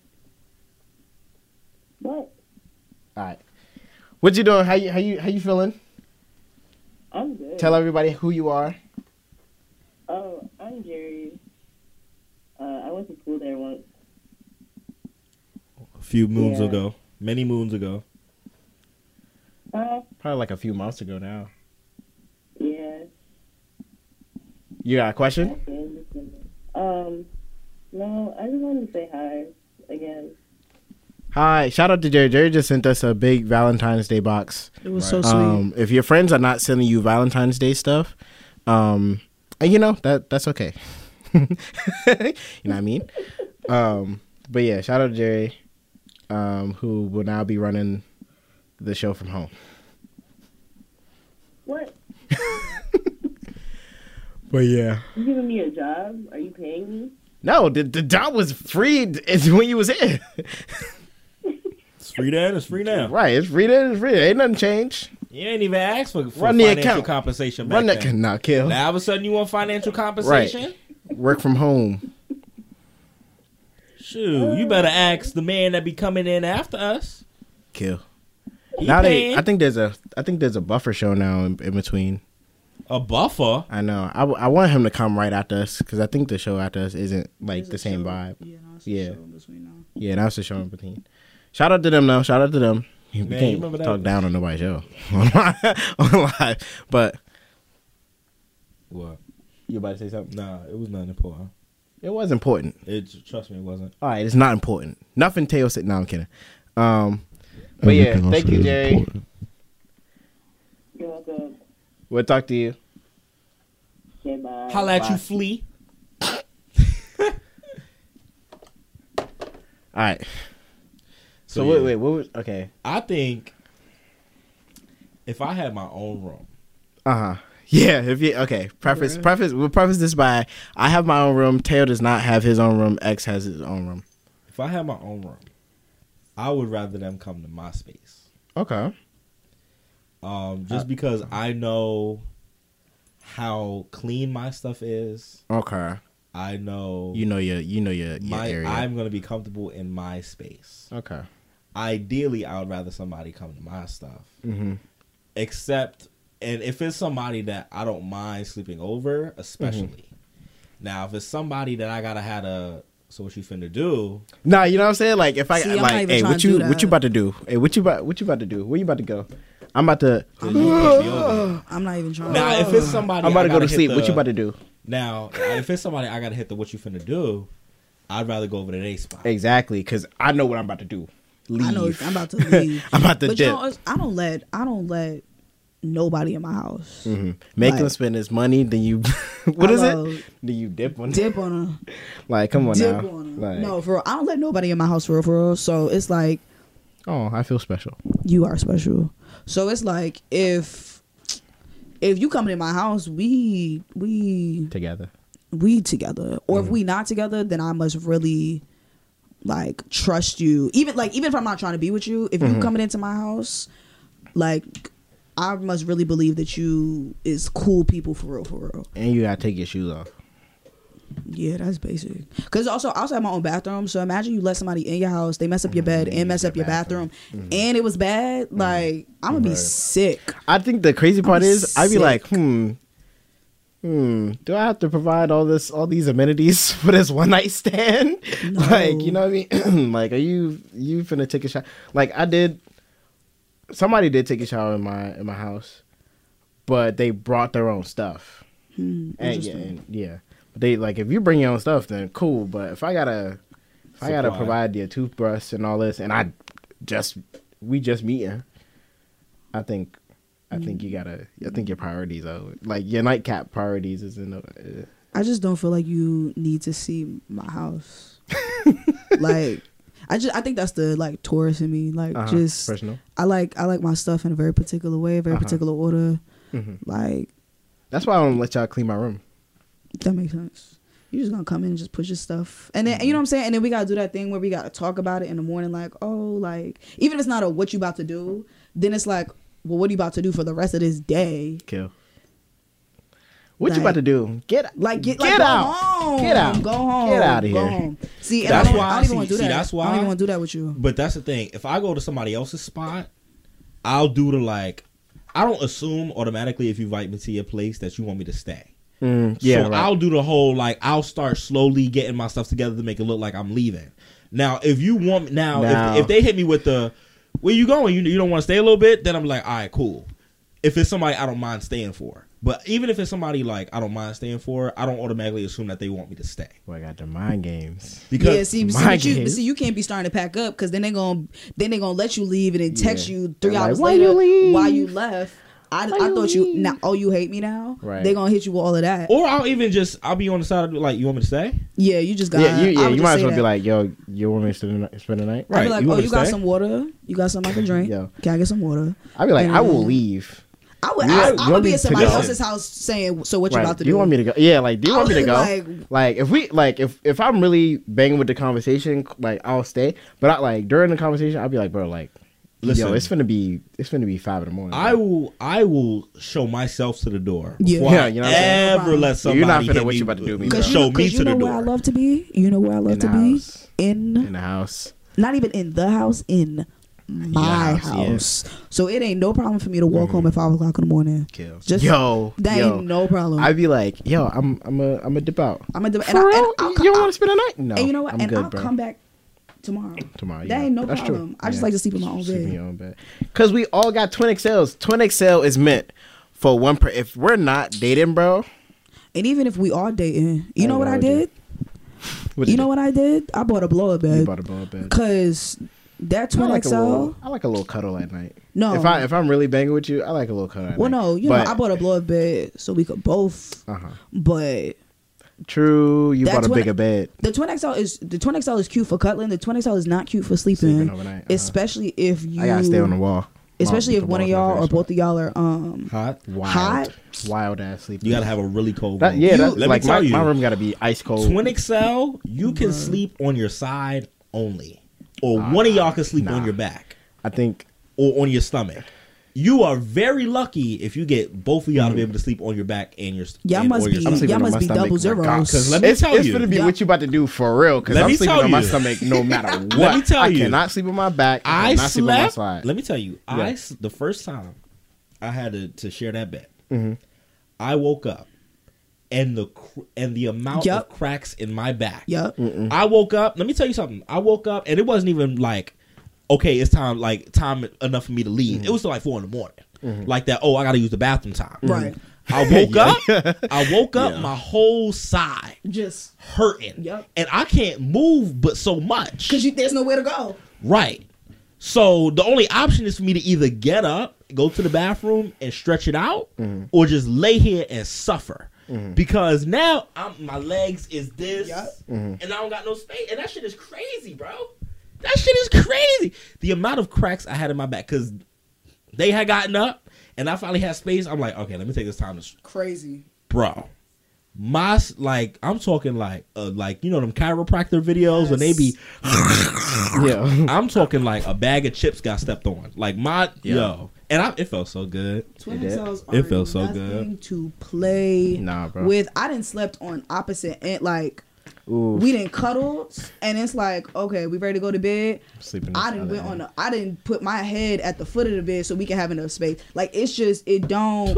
What? All right. What you doing? How you how you how you feeling? I'm good. Tell everybody who you are. Oh, I'm Jerry. Uh, I went to school there once. A few moons Yeah. ago, many moons ago. Uh, Probably like a few months ago now. yeah. You got a question? Okay, listen. Um, no, I just wanted to say hi again. Hi, shout out to Jerry. Jerry just sent us a big Valentine's Day box. It was so Um, if your friends are not sending you Valentine's Day stuff, um, and you know that that's okay. You know what I mean? Um, but yeah, shout out to Jerry, um, who will now be running the show from home. What? But yeah, You giving me a job? Are you paying me? no, the the job was free. It's when you was here. It's free then. It's free now. Right, it's free. Then it's free. Ain't nothing changed. You ain't even asked for, for Run the financial account. compensation back Run that. then. Nah, kill. Now all of a sudden you want financial compensation? Right. Work from home. Shoot, you better ask the man that be coming in after us. Kill. He Now they, paying. I think there's a, I think there's a buffer show now in, in between. A buffer? I know. I, w- I want him to come right after us because I think the show after us isn't like the same vibe. Yeah, yeah. Yeah, now it's the show in between. Shout out to them though. Shout out to them. We Man, you can't remember that? talk down on nobody's show on live, but What? you about to say something? Nah, it was nothing important. It was important. It trust me, it wasn't. All right, it's not important. Nothing Teo said. No, I'm kidding. Um, but yeah, Everything I thank said you, is Jerry. important. You're welcome. We'll talk to you. Okay, bye. Holla at Bye. you, flea. All right. So, So, wait, yeah. wait, what was okay? I think if I had my own room, Uh huh. Yeah. If you okay, preface, Bruh. preface. We'll preface this by I have my own room. Teo does not have his own room. X has his own room. if I had my own room, I would rather them come to my space. Okay. Um, just Uh, because I know how clean my stuff is. Okay. I know You know your, you know your, your my area. I'm gonna be comfortable in my space. Okay. Ideally, I would rather somebody come to my stuff. Mhm. Except, and if it's somebody that I don't mind sleeping over, especially. Mm-hmm. Now, if it's somebody that I gotta have a, so what you finna do? Nah, you know what I'm saying? Like if I See, I'm not like, even hey, trying what to you do what you that. about to do? Hey, what you about what you about to do? Where you about to go? I'm about to. I'm not even trying. Now, if it's somebody, I'm about I to go gotta to hit sleep. the- What you about to do? Now, if it's somebody I gotta hit the what you finna do, I'd rather go over to their spot. Exactly, because I know what I'm about to do. Leave. I know I'm about to leave. I'm about to but dip. You know, it's- I don't let I don't let nobody in my house. Mm-hmm. Make Like- him spend his money, then you. What is Hello. it? Then you dip on. Dip on her. Like, come on Dip now. on her. Like, No, for real. I don't let nobody in my house for real, for real. So it's like oh, I feel special. you are special. So it's like if if you come in my house, we we Together. we together. Or Mm-hmm. if we not together, then I must really like trust you. Even like even if I'm not trying to be with you, if Mhm. you coming into my house, like I must really believe that you is cool people for real, for real. And you gotta take your shoes off. Yeah, that's basic. Because also, I also have my own bathroom. So imagine you let somebody in your house, they mess up your bed and mess up your bathroom, Mm-hmm. and it was bad. Like, I'm gonna be Right. sick. I think the crazy part I'm is I'd be sick. like, hmm, hmm, do I have to provide all this, all these amenities for this one night stand? No. Like, you know what I mean? Like, are you you finna take a shower? Like, I did. Somebody did take a shower in my in my house, but they brought their own stuff. Hmm, And yeah, interesting. and yeah. But they like if you bring your own stuff, then cool. But if I gotta, if I gotta Supply. provide the toothbrush and all this, and I just we just meeting, I think, I think you gotta. I think your priorities are like your nightcap priorities is in. The, uh, I just don't feel like you need to see my house. Like, I just I think that's the like tourist in me. Like, Uh-huh, just personal. I like I like my stuff in a very particular way, a very Uh-huh. particular order. Mhm. Like, That's why I don't let y'all clean my room. that makes sense. You just gonna come in and just push your stuff, and then you know what I'm saying. And then we gotta do that thing where we gotta talk about it in the morning. Like, oh, like even if it's not a what you about to do, then it's like, well, what are you about to do for the rest of this day? Kill. What Like- you about to do? Get Like get, Get like, go out. home. Get out. Go home. Get outta Go here. home. See, and That's I don't, why I I don't even see- want to do see, that. that's I don't why- even want to do that with you. But that's the thing. If I go to somebody else's spot, I'll do the like. I don't assume automatically if you invite me to your place that you want me to stay. Mm, yeah, so right. I'll do the whole like I'll start slowly getting my stuff together to make it look like I'm leaving. Now, if you want now, Now- if, if they hit me with the where you going, you you don't want to stay a little bit, then I'm like, all right, cool. If it's somebody I don't mind staying for, but even if it's somebody like I don't mind staying for, I don't automatically assume that they want me to stay. Well, I got the mind games. Because yeah, see, see, my but you, game. but see, you can't be starting to pack up because then they gonna then they gonna let you leave and then text Yeah. you three They're like, hours "Why later you leave? why you left. I, Why I you thought you leave?" now. Oh, you hate me now? Right. They gonna hit you with all of that. Or I'll even just I'll be on the side of like, you want me to stay? Yeah, you just got. Yeah, you, yeah, I would you just might as say well be that. like, yo, you want me to spend the night? Spend the night? I'd be Right, like, you oh, want me you to got stay? some water? You got something I can drink? Yo. Can I get some water? I'd be like, And I will then- leave. I would. You I, want- I you would want be me at to somebody go? else's house saying, "So what you Right. about to Do you do?" want me to go? Yeah, like, do you I want me to would, go? like- Like, if we, like, if if I'm really banging with the conversation, like, I'll stay. But I, like during the conversation, I'll be like, bro, like, Listen. yo, it's gonna be, it's gonna be five in the morning. I will I will show myself to the door. Yeah. Before Yeah, I you know what I'm saying? ever let somebody You're not hit finna what me, you about to do to me, Because bro. you, show know, me 'cause to you the know door. where I love to be. You know where I love In to the be house. in, in the house. not even in the house, in my house, yeah. house. So it ain't no problem for me to walk home at five o'clock in the morning. Kill. Just yo, that yo. ain't no problem. I'd be like, yo, I'm, I'm a, I'm a dip out. I'm gonna do, For and, I, and real? I'll, you don't want to spend the night? No. and you know what? I'm and good, I'll bro. come back tomorrow. Tomorrow. That yeah. ain't no That's problem. True. I just Yeah. like to sleep in my own Sleep in bed. your own bed. Cause we all got twin X Ls. Twin X L is meant for one. Per- if we're not dating, bro. And even if we are dating, you I know what know I what you- did? What You you know do? what I did? I bought a blower bed. You bought a blow up bed. Cause that I twin like a X L. little. I like a little cuddle at night. No. If I if I'm really banging with you, I like a little cuddle at Well, night. no, you But- know, I bought a blow up bed so we could both. Uh huh. But True. You That bought a twin- bigger bed. the twin X L is the twin X L is cute for cuddling. The twin X L is not cute for sleeping, Sleeping overnight, uh-huh. especially if you. I gotta stay on the wall. Especially Mom, if the one of wall's my y'all or favorite both of y'all are um Hot. Wild, hot. wild ass sleep. You gotta have a really cold That, room. yeah, You- that, let like me tell my, you, my room gotta be ice cold. Twin X L, you can sleep on your side only, or one of y'all can sleep nah. on your back I think or on your stomach. You are very lucky if you get both of y'all to be able to sleep on your back and your. Y'all and, must or your be- stomach. sleeping y'all on must my be stomach, double my zeros. God. 'Cause let me it's, tell it's you. gonna be Yeah. what you about to do for real. Because Let I'm me sleeping tell on my you. stomach no matter what. Let me tell I you. cannot sleep on my back. I, I cannot sleep on my slept. side. Let me tell you, Yeah. I s- the first time I had to, to share that bed, Mhm. I woke up and the cr- and the amount Yup. of cracks in my back. Yep. I woke up. Let me tell you something. I woke up and it wasn't even like, okay, it's time like time enough for me to leave. It was still like four in the morning. Like that. Oh, I got to use the bathroom time. Right. I woke Yeah. up. I woke up. Yeah. My whole side Just hurting. Yup. And I can't move but so much. because you there's nowhere to go. Right. So the only option is for me to either get up, go to the bathroom, and stretch it out, or just lay here and suffer. Because now I'm, my legs is this, and I don't got no space, and that shit is crazy, bro. That shit is crazy. The amount of cracks I had in my back because they had gotten up, and I finally had space. I'm like, okay, let me take this time to, Crazy. bro. My s- like, I'm talking like, uh, like you know them chiropractor videos when they be. Yeah. I'm talking like a bag of chips got stepped on. Like my Yeah. yo, And I, it felt so good. Twin it cells It are felt so nothing good. to play Nah, bro. with. I didn't slept on opposite end. Like Ooh. we didn't cuddle, and it's like, okay, we ready to go to bed. Sleeping I this didn't other went on. end. The, I didn't put my head at the foot of the bed so we can have enough space. Like it's just it don't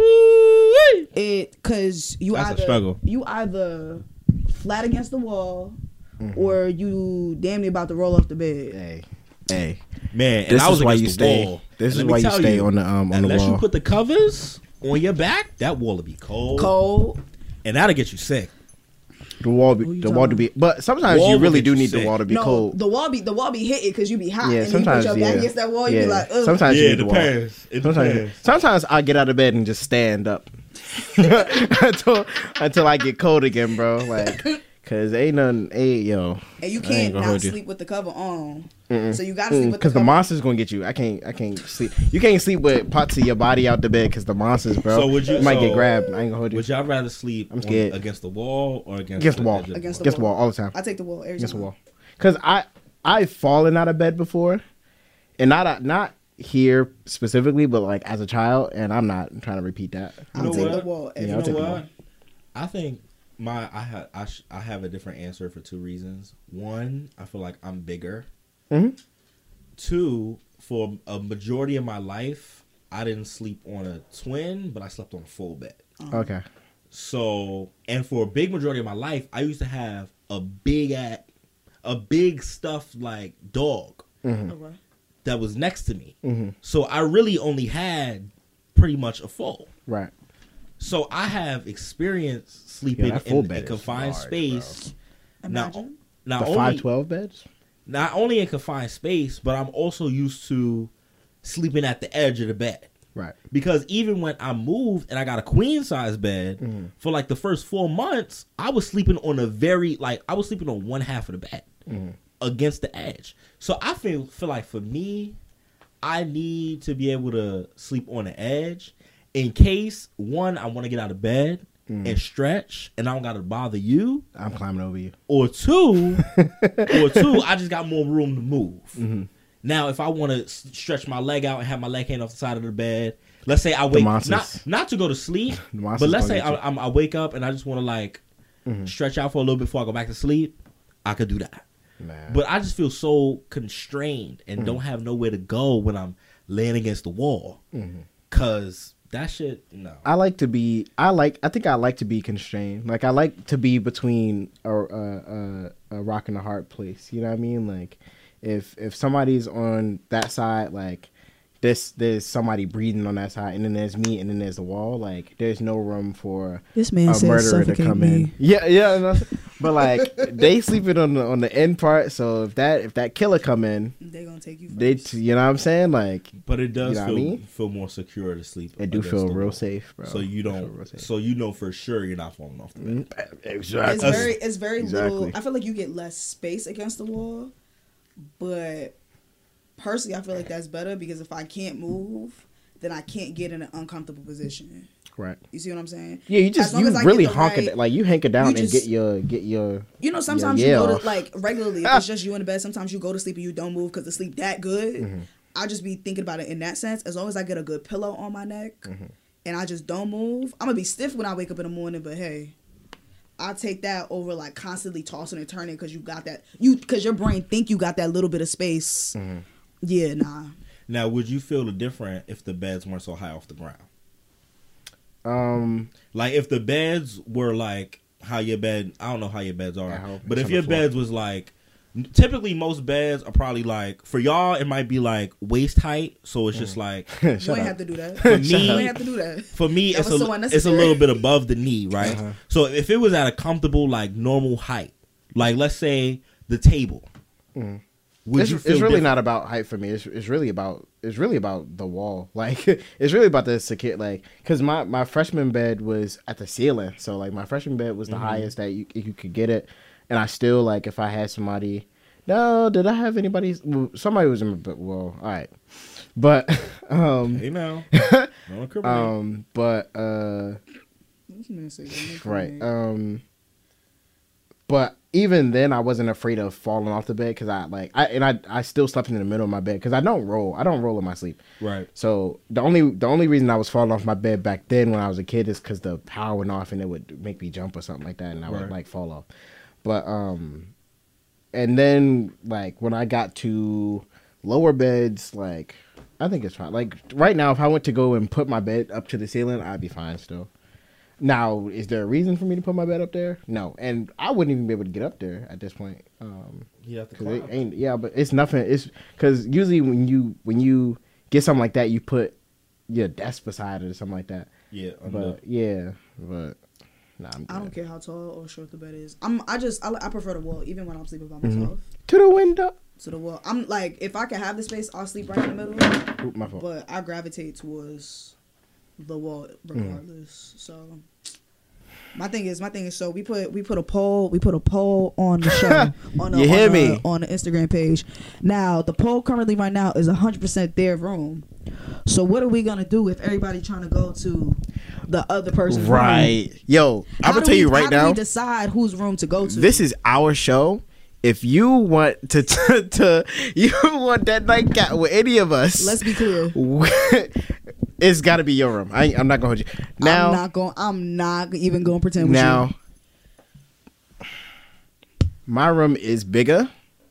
it because you That's a either struggle. you either flat against the wall Mhm. or you damn near about to roll off the bed. Hey, hey, Man, and This I was is why against you the stay- wall. this And is let me why you tell stay on the, um, on the unless wall. you put the covers on your back, that wall will be cold. Cold. And that'll get you sick. The wall, be, the wall to be, but sometimes Wall you will really get do you need sick. the wall to be no, cold. the wall be the wall be hitting because you be hot. Yeah, and sometimes you put your back yeah. against that wall, you yeah. be like, ugh. Sometimes Yeah, you it need the wall. depends. It sometimes, depends. sometimes I get out of bed and just stand up until until I get cold again, bro. Like, cause ain't nothing, ain't yo. And you I ain't can't gonna not hold you. sleep with the cover on. Mm-mm. So you gotta sleep with the because the, cover. monster's gonna get you. I can't. I can't sleep. You can't sleep with parts of your body out the bed because the monsters, bro. So would you, might so get grabbed. I ain't gonna hold you. Would y'all rather sleep I'm on- scared. against the wall or against, Against the wall. edge of Against the Against the wall. wall all the time. I take the wall every Against the time. wall. Because I I've fallen out of bed before, and not not here specifically, but like as a child, and I'm not trying to repeat that. I'll take the wall every Yeah, I'll You take know the wall. what? I think my I have I, sh- I have a different answer for two reasons. One, I feel like I'm bigger. Mhm. Two, for a majority of my life, I didn't sleep on a twin, but I slept on a full bed. Okay. So, and for a big majority of my life, I used to have a big at a big stuffed like dog Mhm. Okay. that was next to me. Mhm. So I really only had pretty much a full. Right. So I have experience sleeping that full in bed a is confined large, space. Now, Imagine. not The only five twelve beds. not only in confined space, but I'm also used to sleeping at the edge of the bed. Right. Because even when I moved and I got a queen size bed, Mm-hmm. for like the first four months, I was sleeping on a very like I was sleeping on one half of the bed Mm-hmm. against the edge. So I feel feel like for me, I need to be able to sleep on the edge in case one I want to get out of bed Mm-hmm. and stretch and I don't got to bother you, I'm climbing over you. or two, or two I just got more room to move. Mm-hmm. Now, if I want to stretch my leg out and have my leg hang off the side of the bed, let's say I wake monsters. not not to go to sleep, The monsters but let's gonna say get you. I, I'm, I wake up and I just want to like Mhm. stretch out for a little bit before I go back to sleep. I could do that, Man. but I just feel so constrained and Mhm. don't have nowhere to go when I'm laying against the wall. Mhm. Cause that shit, no. I like to be. I like. I think I like to be constrained. Like I like to be between a a, a, a rock and a hard place. You know what I mean? Like if if somebody's on that side, like this, there's somebody breathing on that side, and then there's me, and then there's the wall. Like there's no room for This man a said murderer to suffocate come me. in. Yeah, yeah. and that's- But like they sleeping on the on the end part. So if that if that killer come in, They gonna take you first. they t- you know what I'm saying? Like But it does You know what I feel, mean? feel more secure to sleep. It do against feel the real wall. safe, bro. So you It feel don't. real safe. So you know for sure you're not falling off the bed. Exactly. It's very, it's very Exactly. little. I feel like you get less space against the wall, but personally, I feel like that's better because if I can't move, then I can't get in an uncomfortable position. Right. You see what I'm saying? Yeah, you As just long you as I really get the honk right- it like you hanker down you and just- get your get your. You know, sometimes your you yeah go off. to like regularly. If it's just you in the bed. Sometimes you go to sleep and you don't move because the sleep that good. Mm-hmm. I just be thinking about it in that sense. As long as I get a good pillow on my neck Mm-hmm. and I just don't move, I'm gonna be stiff when I wake up in the morning. But hey, I take that over like constantly tossing and turning because you got that you because your brain think you got that little bit of space. Mm-hmm. Yeah, nah. Now, would you feel the different if the beds weren't so high off the ground? Um, Like if the beds were like how your bed, I don't know how your beds are, At home, but it's if on your the floor. beds was like, typically most beds are probably like for y'all it might be like waist height, so it's just like You ain't have to do that. for You me. ain't have to do that. For me, That it's a was so it's a unnecessary. little bit above the knee, right? Uh-huh. So if it was at a comfortable like normal height, like let's say the table, Mhm. would it's, you it's feel really different? not about height for me. It's it's really about it's really about the wall. Like it's really about the secure. Like because my my freshman bed was at the ceiling, so like my freshman bed was the Mhm. highest that you you could get it, and I still like if I had somebody. No, did I have anybody? Well, somebody was in my bed. Well, all right, but um, Hey now, don't incriminate. um, but uh. This man said, "Don't make Right. me." Um, but even then I wasn't afraid of falling off the bed because I like I and I I still slept in the middle of my bed because I don't roll. I don't roll in my sleep. Right. So the only the only reason I was falling off my bed back then when I was a kid is because the power went off and it would make me jump or something like that, and I Right. would like fall off. But um, and then like when I got to lower beds, like I think it's fine. Like right now, if I went to go and put my bed up to the ceiling, I'd be fine still. Now, is there a reason for me to put my bed up there? No, and I wouldn't even be able to get up there at this point. Um, You have to 'cause it climb. ain't, yeah, but it's nothing. It's because usually when you when you get something like that, you put your desk beside it or something like that. Yeah, but under. yeah, but nah, I'm I don't care how tall or short the bed is. I'm. I just. I, I prefer the wall, even when I'm sleeping by Mhm. myself. to the window. To the wall. I'm like, if I can have the space, I'll sleep right in the middle. Oop, my fault. But I gravitate towards the wall regardless. So my thing is, my thing is, so we put we put a poll, we put a poll on the show on the, You hear on, me? The, on the Instagram page. Now the poll currently right now is one hundred percent their room. So what are we gonna do if everybody trying to go to the other person's room? Right, yo, How I'm gonna do tell we- you right how do now. we decide whose room to go to? This is our show. If you want to, to, to you want that nightcap with any of us, Let's be clear. it's got to be your room. I, I'm not gonna hold you. Now, I'm not going. I'm not even going to pretend with now, you. my room is bigger.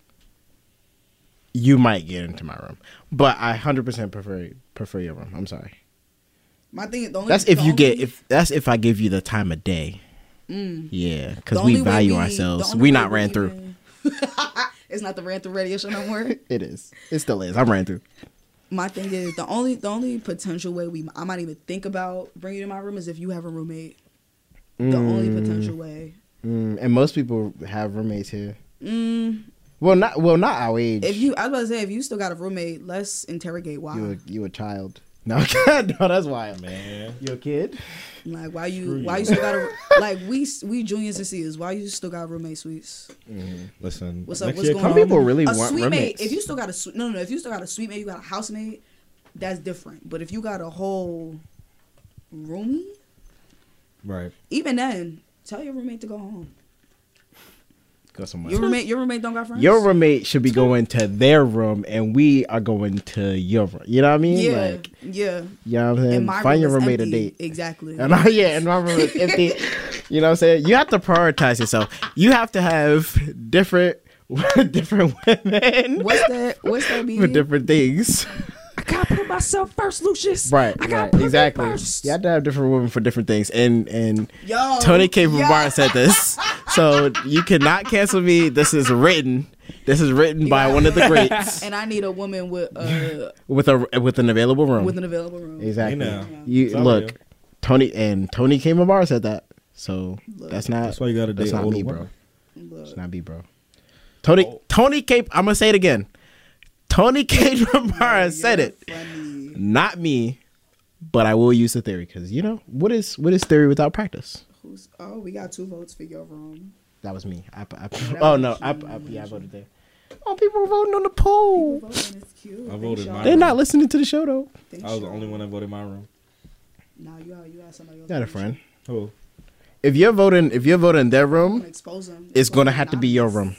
You might get into my room, but I one hundred percent prefer prefer your room. I'm sorry. My thing. The only, That's if the you get only- if that's if I give you the time of day. Mm. Yeah, The because only we way value we- ourselves. the only We way not we ran through. even- It's not the ran through radio show no more. It is. It still is. I'm ran through. My thing is the only the only potential way we I might even think about bringing you to my room is if you have a roommate. The only Mm. potential way. Mm, and most people have roommates here. Mm, Well, not well, not our age. if you, I was about to say, if you still got a roommate, let's interrogate why. you a, you a child. No, no, that's wild, man. You a kid? Like why you Screw why you. you still got a like we we juniors and seniors, why you still got roommate suites? Listen, What's up? next What's year going Some on? people really a want suite roommates. mate. If you still got a su- no no no if you still got a suite mate, you got a housemate, that's different. But if you got a whole roomie, Right. even then, tell your roommate to go home. Go somewhere. Your roommate your roommate don't got friends. Your roommate should be going to their room, and we are going to your room. You know what I mean? yeah Like, yeah. you know what I'm saying? And my Find your room is roommate a empty. date. Exactly. And I, yeah, and my room is empty. You know what I'm saying? You have to prioritize yourself. You have to have different, different women What's that? What's that for mean? different things. I gotta put myself first, Lucius. Right, I gotta right, put me exactly. first. You have to have different women for different things, and and Yo, Tony K. from yo. Bar said this, so you cannot cancel me. This is written. This is written by one of the greats And I need a woman with uh with a with an available room. with an available room. Exactly. Hey now. You Some of look, you. Tony and Tony K. from Bar said that. So Look. that's not. That's why you gotta That's date not older me, bro. women. It's not me, bro. Tony Oh. Tony K. I'm gonna say it again. Tony K. from Bar said You're it. funny. Not me, but I will use the theory because you know what is what is theory without practice? Who's, oh, we got two votes for your room. That was me. I, I, that oh was no, you. I, I, yeah, I voted there. Oh, people were voting on the poll. People voting is cute. I Thanks, voted y'all. mine. They're not listening to the show though. Thanks, I was the y'all. only one that voted my room. Nah, you got you got somebody else. Got a friend. Who? If you're voting, if you're voting in their room, Expose them. it's gonna have to be your room.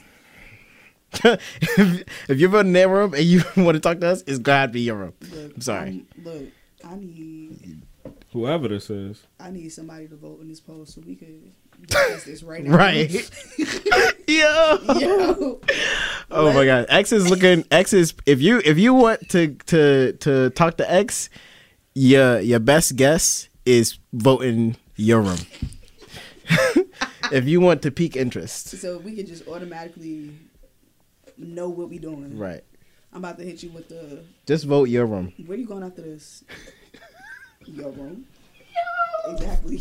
if, if you're voting in their room and you want to talk to us, it's gotta be your room. Look, I'm sorry. I'm- look, I need Whoever this is. I need somebody to vote in this poll so we could discuss this right now. Right. Yo. Yo. Oh my God. X is looking. X is if you if you want to to to talk to X, your your best guess is voting your room. If you want to pique interest, So we could just automatically know what we doing. right? I'm about to hit you with the. Just vote your room. Where you going after this? Your room. Exactly.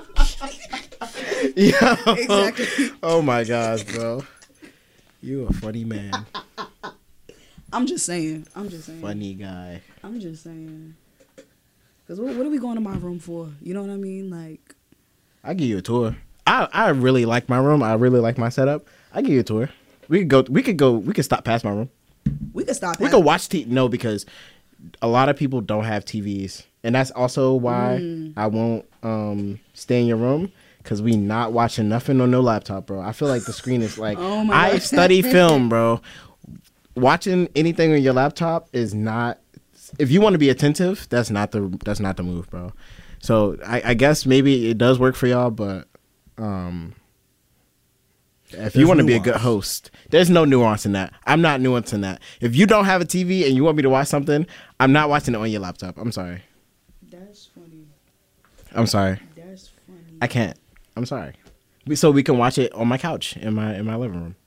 Yo. Exactly. Oh my gosh, bro. You a funny man. I'm just saying. I'm just saying. Funny guy. I'm just saying. Cause what, what are we going to my room for? You know what I mean? Like, I'll give you a tour. I I really like my room. I really like my setup. I'll give you a tour. We could go. We could go. We could stop past my room. we could stop. We having- could watch T V. No, because a lot of people don't have T Vs, and that's also why Mm. I won't um stay in your room because we not watching nothing on no laptop, bro. I feel like the screen is like, Oh my I God. study film, bro. Watching anything on your laptop is not, if you want to be attentive, that's not the, that's not the move, bro. So I, I guess maybe it does work for y'all, but um, if There's you want to be a good nuance. host, there's no nuance in that. I'm not nuanced in that. If you don't have a T V and you want me to watch something, I'm not watching it on your laptop. I'm sorry. That's funny. I'm sorry. That's funny. I can't. I'm sorry. We- So we can watch it on my couch in my in my living room.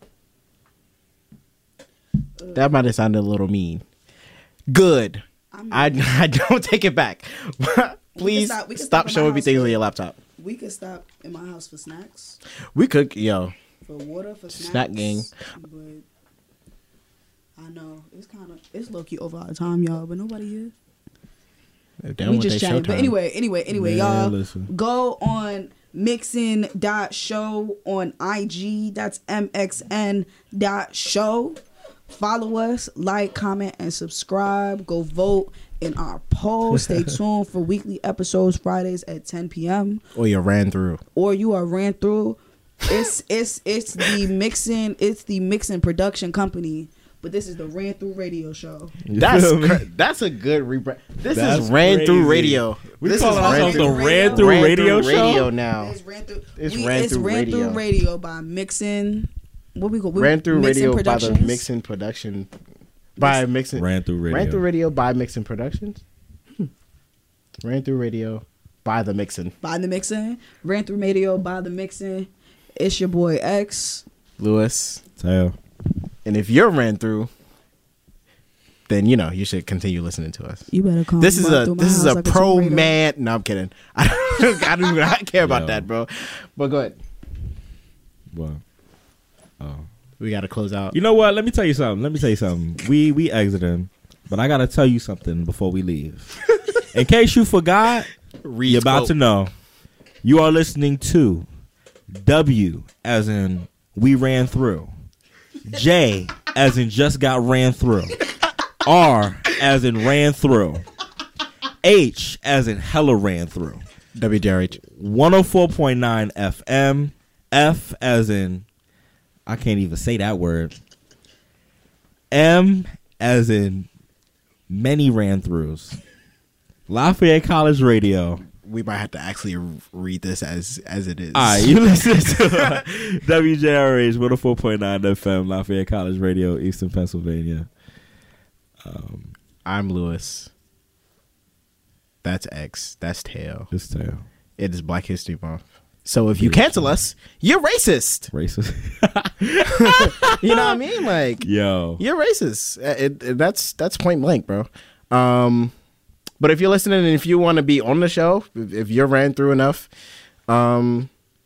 That might have sounded a little mean. Good. I, I don't take it back. Please stop- we can stop stop in my showing me house things for- on your laptop. We could stop in my house for snacks, We could, yo, for water, for snacks. snack gang. But I know it's kind of it's low key over all the time, y'all. But nobody here. Damn, we what just they chatting. But showtime. anyway, anyway, anyway, Man, y'all listen. go on mixin dot show on I G. That's M X N dot show. Follow us, like, comment, and subscribe. Go vote in our poll. Stay tuned for weekly episodes Fridays at ten p.m. Or you ran through. Or you are ran through. It's it's it's the mixing. It's the mixing production company. But this is the Ran Through Radio Show. That's feel me? cra- that's a good rebrand. This That's is ran through crazy. radio. We this calling is ourselves the through- Ran Through Ran Radio Through Show? radio now. It's ran through. It's we, ran it's through ran radio. through radio by mixing. What we go? We, Ran through Mixin radio by the Productions. Mixin Production. By Mixin. Ran Through Radio. Ran through radio by Mixin Productions. Hmm. Ran through radio by the Mixin. By the mixing. Ran through radio by the mixing. It's your boy X. Lewis. Tail. And if you're ran through, then you know you should continue listening to us. You better come. This is run a through my this is house a like pro tornado. man. No, I'm kidding. I don't, I don't even I care about Yo. that, bro. But go ahead. Well, oh. We got to close out. You know what? Let me tell you something. Let me tell you something. We we exiting, but I gotta tell you something before we leave. In case you forgot, you're about quote. to know. You are listening to W as in we ran through, J as in just got ran through, R as in ran through, H as in hella ran through. W J R H. one oh four point nine F M, F as in I can't even say that word. M as in many ran throughs. Lafayette College Radio. We might have to actually read this as as it is. All right, you listen to W J R H one oh four point nine F M, Lafayette College Radio, Eastern Pennsylvania. Um, I'm Lewis. That's X. That's Tail. It's Tail. It is Black History Month. So if you cancel us, you're racist. Racist. You know what I mean? Like, yo, you're racist. It, it, that's that's point blank, bro. Um, but if you're listening and if you want to be on the show, if, if you're ran through enough, um,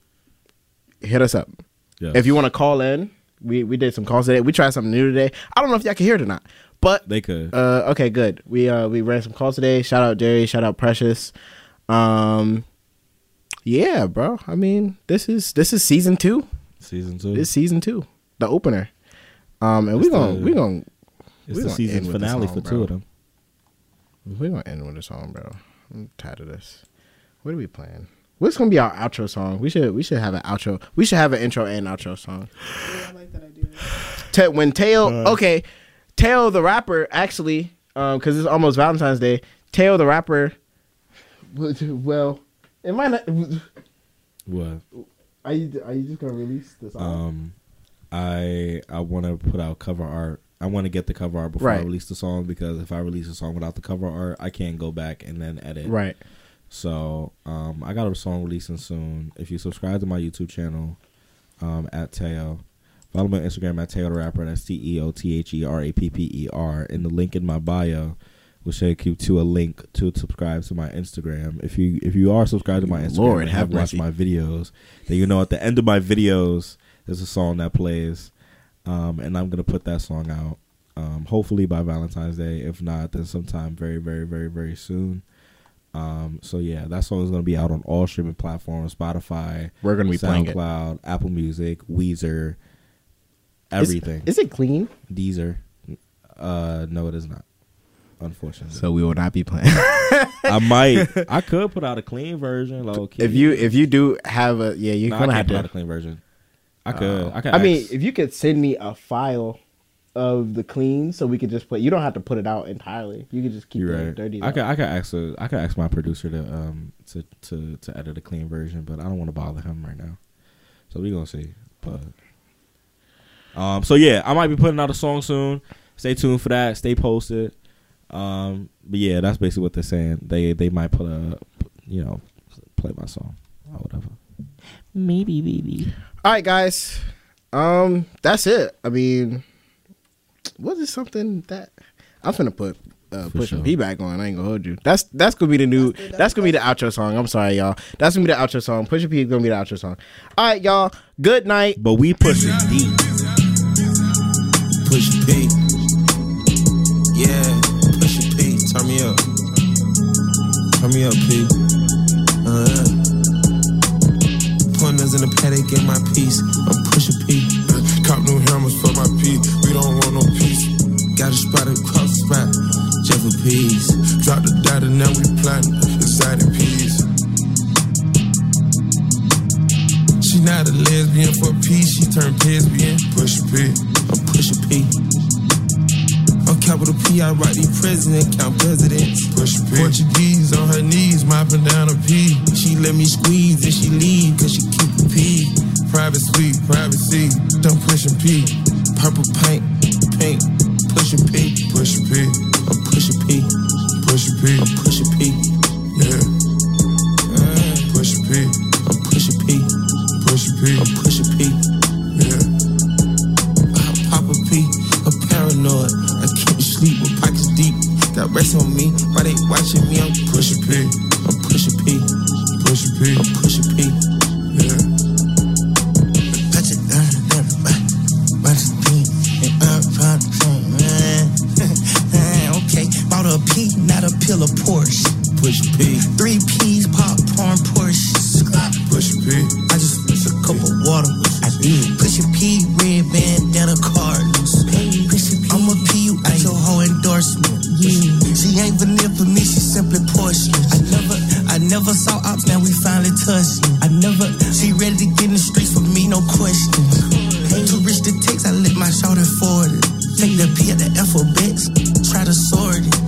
hit us up. Yes. If you want to call in, we we did some calls today. We tried something new today. I don't know if y'all can hear it or not, but they could. Uh, okay, good. We uh we ran some calls today. Shout out Jerry. Shout out Precious. Um. Yeah, bro. I mean, this is this is season two. Season two. This is season two, the opener. Um, and we're It's gonna the- we're gonna It's we the gonna season end with the finale song, for bro. two of them. We're gonna end with a song, bro. I'm tired of this. What are we playing? What's gonna be our outro song? We should we should have an outro. We should have an intro and outro song. Yeah, I like that idea. Te- when Teo, Uh. okay, Teo the rapper actually, um, because it's almost Valentine's Day. Teo the rapper. Well, it might not. What? Are you are you just gonna release the song? Um, I I want to put out cover art. I want to get the cover art before I Right. release the song, because if I release a song without the cover art, I can't go back and then edit. Right. So um, I got a song releasing soon. If you subscribe to my YouTube channel, um, at Teo, follow me on Instagram at Teo the Rapper. That's T E O T H E R A P P E R. In the link in my bio will take you to a link to subscribe to my Instagram. If you if you are subscribed to my Instagram Lord, and have have watched mercy. my videos, then you know at the end of my videos there's a song that plays, um, and I'm gonna put that song out. Um, hopefully by Valentine's Day. If not, then sometime very, very, very, very soon. Um, so yeah, that song is gonna be out on all streaming platforms: Spotify, We're gonna be playing it. SoundCloud, Apple Music, Weezer, everything. Is, is it clean? Deezer. Uh, no, it is not. unfortunately. So we will not be playing. I might. I could put out a clean version, low key. If you if you do have a yeah, you're no, gonna I have can't put to out a clean version. I could. Uh, I could. I mean, ask- if you could send me a file of the clean, so we could just put. You don't have to put it out entirely. You could just keep you're it right. dirty. I could. I could ask. A, I could ask my producer to um to to to edit a clean version, but I don't want to bother him right now. So we gonna see. But um. So yeah, I might be putting out a song soon. Stay tuned for that. Stay posted. Um. But yeah, that's basically what they're saying. They they might put a you know play my song or whatever. Maybe, maybe. All right, guys. Um, that's it. I mean, what is something that I'm finna put uh, For Pushing sure. P back on? I ain't gonna hold you. That's that's gonna be the new. That's, that's gonna be the outro song. I'm sorry, y'all. That's gonna be the outro song. Pushing P is gonna be the outro song. All right, y'all. Good night. But we pushing deep. Push P. Yeah, push P. Turn me up. Turn me up, P. Uh, Pointers in the paddock, get my piece. I'm pushing P. Cop new hammers for my P. We don't want no peace. Got a spot across the spot. Jeff of peas. Drop the data, now we plotting. Exciting peas. She not a lesbian for peace. She turned lesbian. Push P. I'm pushing P. On capital P, I write these president, count presidents. Push P. Portuguese on her knees, mopping down a P. She let me squeeze and she leave, cause she keep a P. Private suite, privacy. Don't push P. Purple paint, pink, pushing P. Push P. I'm pushing P. Push P. I'm pushing P. Yeah. Uh, push P. I'm pushing P. Push P. I'm pushing P. Yeah. I pop a P, a paranoid. I can't sleep with pockets deep. Got rest on me, why they watching me? I'm pushing P. I'm pushing P. Push P. I'm pushing P. Yeah. Touch it down, down, watch it P. And I'm proud to say, man. Okay, bought a P, not a pill of Porsche. Push P. Three P's, popcorn, Porsche. Push P. I just mixed a cup of water. I did. Push a P, red bandana Cardinals. I'm a P, you ain't your whole endorsement. Yeah. She ain't vanilla for me, she simply porcelain. I never, I never saw ops, now we finally touched. I never, she ready to get in the streets for me, no question. Too rich to text, I let my shoulder forward it. Take the P at the alphabets, try to sort it.